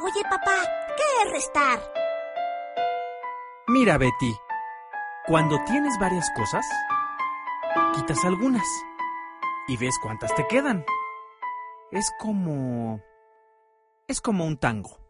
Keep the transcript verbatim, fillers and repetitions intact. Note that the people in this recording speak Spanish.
Oye, papá, ¿qué es restar? Mira, Betty, cuando tienes varias cosas, quitas algunas y ves cuántas te quedan. Es como... es como un tango.